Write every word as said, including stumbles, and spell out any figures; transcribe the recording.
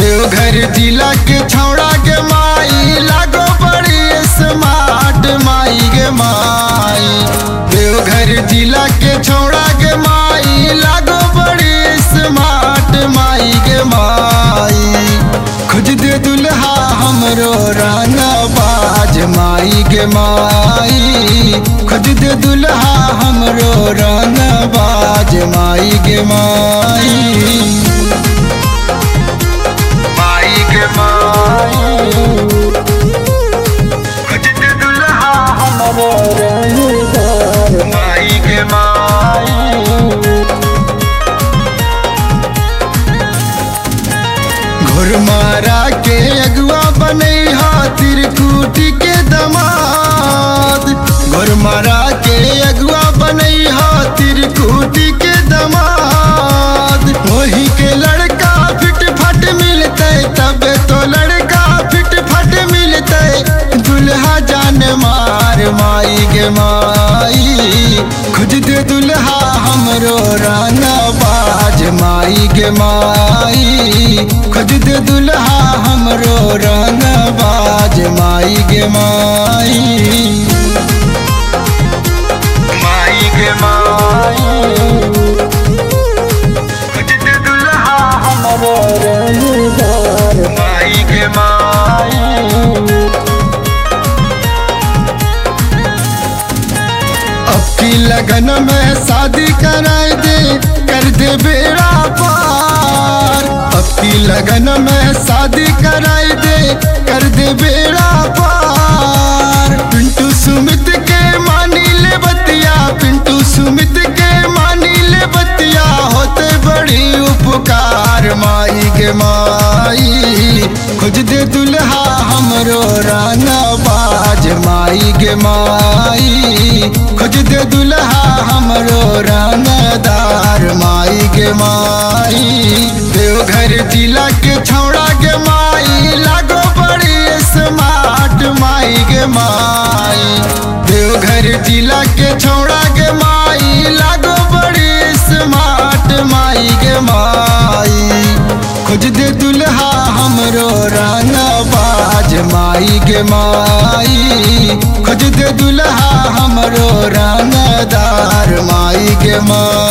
देवघर जिला के छौड़ा के माई लागो बड़ी स्मार्ट माई गे माई। देवघर जिला के छौड़ा के माई लागो बड़ी स्मार्ट माई गे माई। खोज दे दुल्हा हमरो राना बाज माई गे माई। खोज दे दुल्हा हमरो राना बाज माई गे माई। खोज दे दुल्हा हमरो राना माई गे माई। घुरमारा के अगुआ बने त्रिकुटी के दमाद। घुरमारा के अगुआ बने त्रिकुटी के दमाद। वही के लड़का फिट फट मिलते तब तो लड़का फिट फट मिलते दुल्हा जान मार माई गे माई। खोज दे दुल्हा हमरो राना बाज माई गे माई। खोज दे दुल्हा हमरो राना बाज माई गे माई। माई गे माई। खोज दे दुल्हा हमरो राना माई गे माई। अब की लगन में शादी कराए दे कर दे बेड़ा पार। अब की लगन में शादी कराए दे कर दे बेड़ा पार। पिंटू सुमित के मानी ले बतिया। पिंटू सुमित के मानी ले बतिया। होते बड़ी उपकार माई गे माई। खोज दे दुल्हा हमरो राना बाज माई गे माई। खोज दे दुल्हा हमरो रानादार माई गे माई। देवघर जिला के छौड़ा के माई लागो बड़ी स्मार्ट माई गे माई। देवघर जिला के छौड़ा के माई लागो बड़ी स्मार्ट माई गे माई। खोज दे दुल्हा हमरो राना बाज माई गे माई। खोज दे दुल्हा हमरो रानादार माई गे माई।